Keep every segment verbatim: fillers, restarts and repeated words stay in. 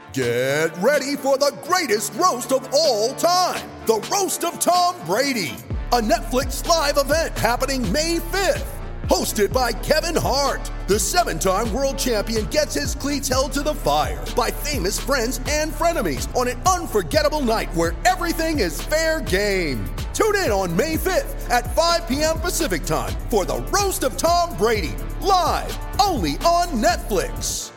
Get ready for the greatest roast of all time, the Roast of Tom Brady, a Netflix live event happening May fifth. Hosted by Kevin Hart, the seven-time world champion gets his cleats held to the fire by famous friends and frenemies on an unforgettable night where everything is fair game. Tune in on May fifth at five p.m. Pacific time for the Roast of Tom Brady, live only on Netflix.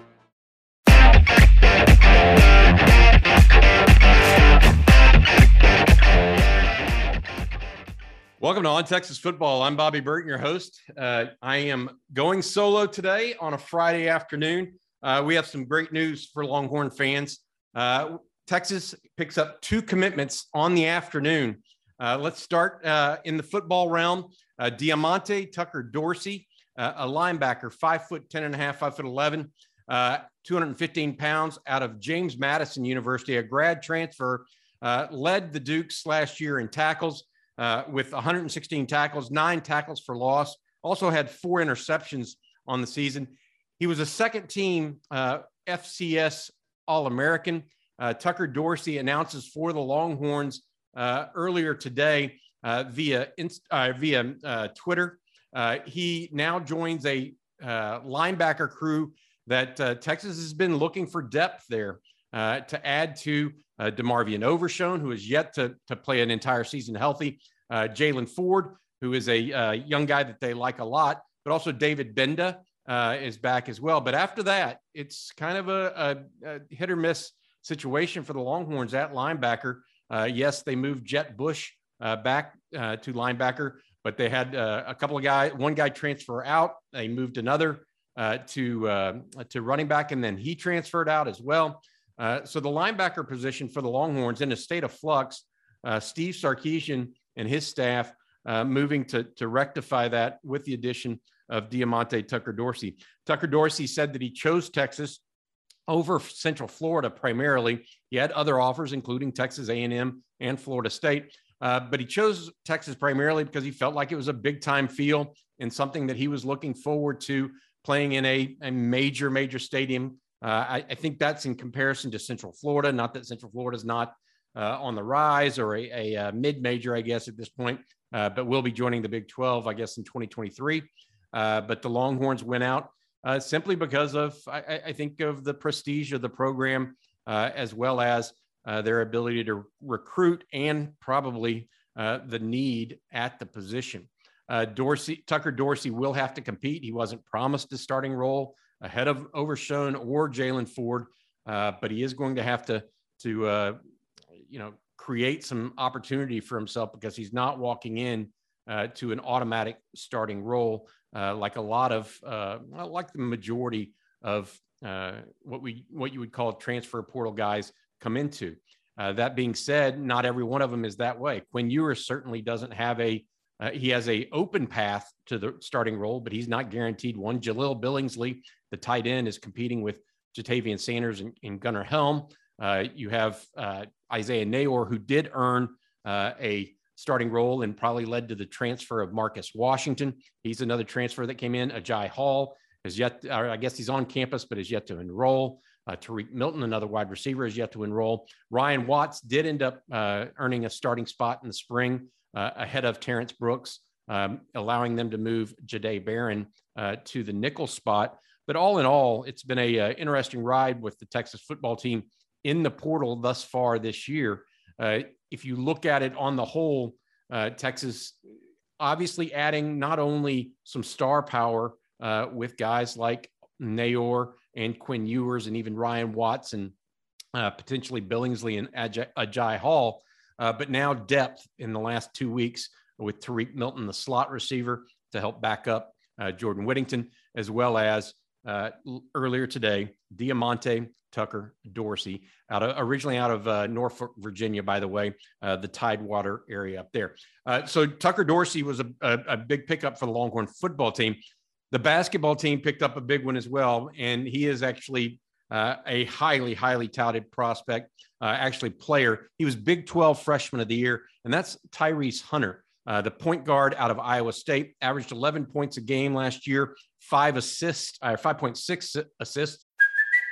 Welcome to On Texas Football. I'm Bobby Burton, your host. Uh, I am going solo today on a Friday afternoon. Uh, we have some great news for Longhorn fans. Uh, Texas picks up two commitments on the afternoon. Uh, let's start uh, in the football realm. Uh, Diamante Tucker Dorsey, uh, a linebacker, five foot ten and a half, five foot eleven, uh, two hundred fifteen pounds, out of James Madison University, a grad transfer, uh, led the Dukes last year in tackles. Uh, with one hundred sixteen tackles, nine tackles for loss, also had four interceptions on the season. He was a second team uh, F C S All-American. Uh, Tucker Dorsey announces for the Longhorns uh, earlier today uh, via, uh, via uh, Twitter. Uh, he now joins a uh, linebacker crew that uh, Texas has been looking for depth there uh, to add to Uh, DeMarvion Overshone, who is yet to, to play an entire season healthy. Uh, Jalen Ford, who is a uh, young guy that they like a lot, but also David Benda uh, is back as well. But after that, it's kind of a, a, a hit or miss situation for the Longhorns at linebacker. Uh, yes, they moved Jet Bush uh, back uh, to linebacker, but they had uh, a couple of guys, one guy transfer out. They moved another uh, to, uh, to running back, and then he transferred out as well. Uh, so the linebacker position for the Longhorns in a state of flux. uh, Steve Sarkisian and his staff uh, moving to, to rectify that with the addition of Diamante Tucker Dorsey. Tucker Dorsey said that he chose Texas over Central Florida primarily. He had other offers, including Texas A and M and Florida State, uh, but he chose Texas primarily because he felt like it was a big-time feel and something that he was looking forward to playing in a, a major, major stadium. Uh, I, I think that's in comparison to Central Florida. Not that Central Florida is not uh, on the rise or a, a, a mid-major, I guess, at this point, uh, but will be joining the Big twelve, I guess, in twenty twenty-three. Uh, but the Longhorns went out uh, simply because of, I, I think, of the prestige of the program, uh, as well as uh, their ability to recruit and probably uh, the need at the position. Uh, Dorsey, Tucker Dorsey will have to compete. He wasn't promised a starting role ahead of Overshone or Jalen Ford, uh, but he is going to have to, to uh, you know, create some opportunity for himself because he's not walking in uh, to an automatic starting role uh, like a lot of, uh, like the majority of uh, what we what you would call transfer portal guys come into. Uh, that being said, not every one of them is that way. Quinn Ewers certainly doesn't have a Uh, he has a open path to the starting role, but he's not guaranteed one. Jalil Billingsley, the tight end, is competing with Jatavian Sanders and, and Gunnar Helm. Uh, you have uh, Isaiah Nayor, who did earn uh, a starting role and probably led to the transfer of Marcus Washington. He's another transfer that came in. Ajay Hall has yet, or I guess he's on campus, but is yet to enroll. Uh, Tariq Milton, another wide receiver, is yet to enroll. Ryan Watts did end up uh, earning a starting spot in the spring, Uh, ahead of Terrence Brooks, um, allowing them to move Jahdae Barron uh, to the nickel spot. But all in all, it's been a uh, interesting ride with the Texas football team in the portal thus far this year. Uh, if you look at it on the whole, uh, Texas obviously adding not only some star power uh, with guys like Nayor and Quinn Ewers and even Ryan Watts and uh, potentially Billingsley and Ajay, Ajay Hall, Uh, but now depth in the last two weeks with Tariq Milton, the slot receiver, to help back up uh, Jordan Whittington, as well as uh, earlier today, Diamante Tucker Dorsey, out of, originally out of uh, Norfolk, Virginia, by the way, uh, the Tidewater area up there. Uh, so Tucker Dorsey was a, a, a big pickup for the Longhorn football team. The basketball team picked up a big one as well, and he is actually uh, a highly, highly touted prospect, uh, actually player. He was Big twelve Freshman of the Year, and that's Tyrese Hunter, uh, the point guard out of Iowa State, averaged eleven points a game last year, five assists, uh, five point six assists.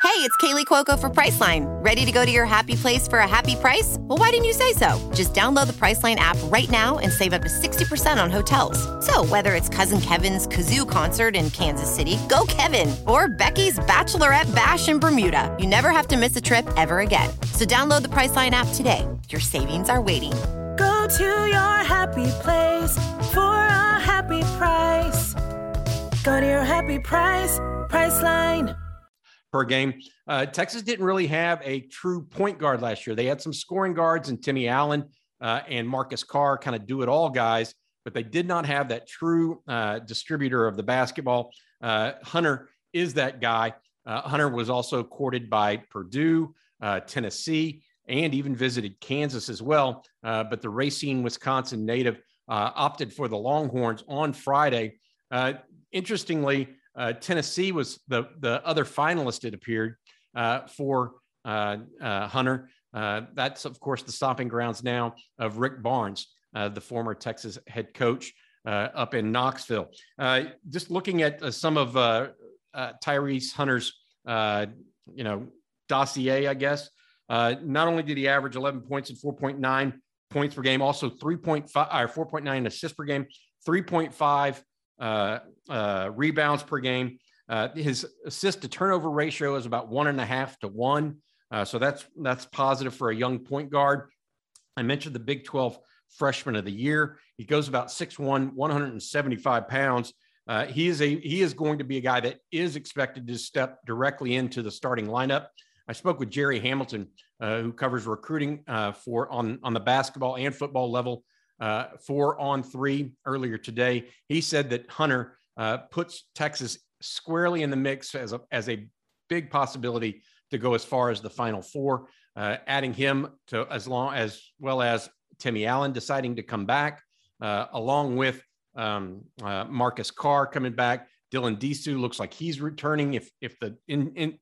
Hey, it's Kaylee Cuoco for Priceline. Ready to go to your happy place for a happy price? Well, why didn't you say so? Just download the Priceline app right now and save up to sixty percent on hotels. So whether it's Cousin Kevin's Kazoo Concert in Kansas City, go Kevin, or Becky's Bachelorette Bash in Bermuda, you never have to miss a trip ever again. So download the Priceline app today. Your savings are waiting. Go to your happy place for a happy price. Go to your happy price, Priceline. Per game. Uh, Texas didn't really have a true point guard last year. They had some scoring guards and Timmy Allen uh, and Marcus Carr, kind of do-it-all guys, but they did not have that true uh, distributor of the basketball. Uh, Hunter is that guy. Uh, Hunter was also courted by Purdue, uh, Tennessee, and even visited Kansas as well. Uh, but the Racine, Wisconsin native uh, opted for the Longhorns on Friday. Uh, interestingly, Uh, Tennessee was the, the other finalist, it appeared, uh, for uh, uh, Hunter. Uh, that's, of course, the stomping grounds now of Rick Barnes, uh, the former Texas head coach uh, up in Knoxville. Uh, just looking at uh, some of uh, uh, Tyrese Hunter's, uh, you know, dossier, I guess. Uh, not only did he average eleven points and four point nine points per game, also three point five or four point nine assists per game, three point five Uh, uh, rebounds per game. Uh, his assist to turnover ratio is about one and a half to one. Uh, so that's, that's positive for a young point guard. I mentioned the Big twelve freshman of the year. He goes about six one, one hundred seventy-five pounds. Uh, he is a, he is going to be a guy that is expected to step directly into the starting lineup. I spoke with Jerry Hamilton, uh, who covers recruiting uh, for on, on the basketball and football level Uh, four on three earlier today. He said that Hunter uh, puts Texas squarely in the mix as a, as a big possibility to go as far as the Final Four, uh, adding him to as long as well as Timmy Allen deciding to come back, uh, along with um, uh, Marcus Carr coming back. Dylan Disu looks like he's returning if if the in, in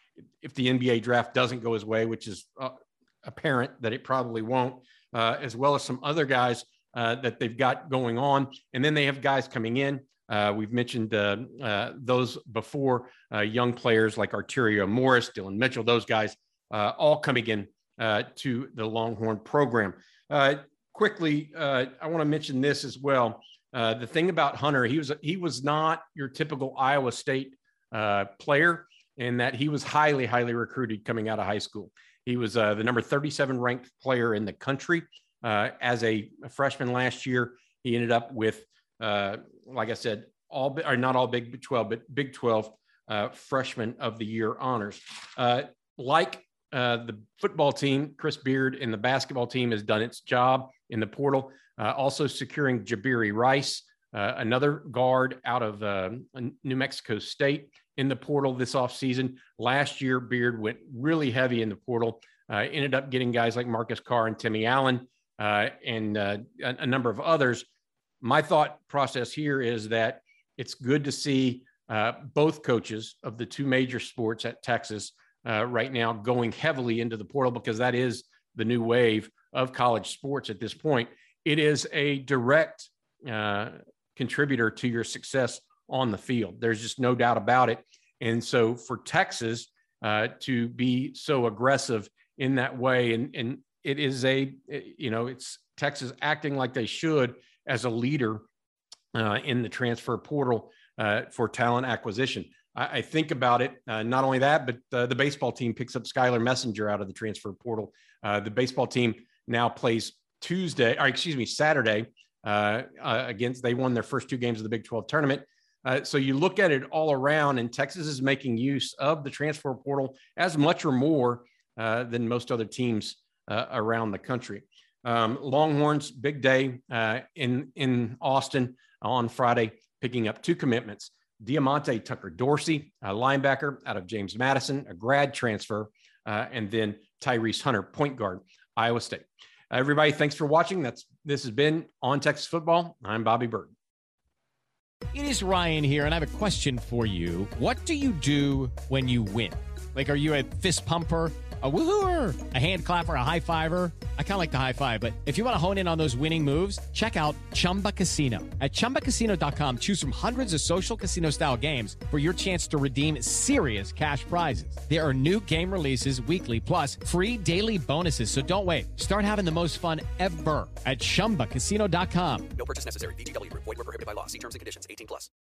if the N B A draft doesn't go his way, which is uh, apparent that it probably won't. Uh, as well as some other guys uh, that they've got going on. And then they have guys coming in. Uh, we've mentioned uh, uh, those before, uh, young players like Arterio Morris, Dylan Mitchell, those guys uh, all coming in uh, to the Longhorn program. Uh, quickly, uh, I want to mention this as well. Uh, the thing about Hunter, he was he was not your typical Iowa State uh, player in that he was highly, highly recruited coming out of high school. He was uh, the number thirty-seven ranked player in the country uh, as a, a freshman last year. He ended up with, uh, like I said, all or not all Big twelve, but Big twelve uh, freshman of the year honors. Uh, like uh, the football team, Chris Beard and the basketball team has done its job in the portal. Uh, also securing Jabiri Rice, uh, another guard out of uh, New Mexico State, in the portal this offseason. Last year, Beard went really heavy in the portal, uh, ended up getting guys like Marcus Carr and Timmy Allen uh, and uh, a, a number of others. My thought process here is that it's good to see uh, both coaches of the two major sports at Texas uh, right now going heavily into the portal, because that is the new wave of college sports at this point. It is a direct uh, contributor to your success on the field. There's just no doubt about it. And so for Texas uh, to be so aggressive in that way, and, and it is a, you know, it's Texas acting like they should as a leader uh, in the transfer portal uh, for talent acquisition. I, I think about it, uh, not only that, but uh, the baseball team picks up Skylar Messenger out of the transfer portal. Uh, the baseball team now plays Tuesday, or excuse me, Saturday uh, uh, against, they won their first two games of the Big twelve tournament. Uh, so you look at it all around, and Texas is making use of the transfer portal as much or more uh, than most other teams uh, around the country. Um, Longhorns, big day uh, in, in Austin on Friday, picking up two commitments. Diamante Tucker Dorsey, a linebacker out of James Madison, a grad transfer, uh, and then Tyrese Hunter, point guard, Iowa State. Uh, everybody, thanks for watching. That's This has been On Texas Football. I'm Bobby Burton. It is Ryan here, and I have a question for you. What do you do when you win? Like, are you a fist pumper, a woo-hooer, a hand clapper, a high-fiver? I kind of like the high-five, but if you want to hone in on those winning moves, check out Chumba Casino. At chumba casino dot com, choose from hundreds of social casino-style games for your chance to redeem serious cash prizes. There are new game releases weekly, plus free daily bonuses. So don't wait. Start having the most fun ever at chumba casino dot com. No purchase necessary. V G W. Void where prohibited by law. See terms and conditions. eighteen plus.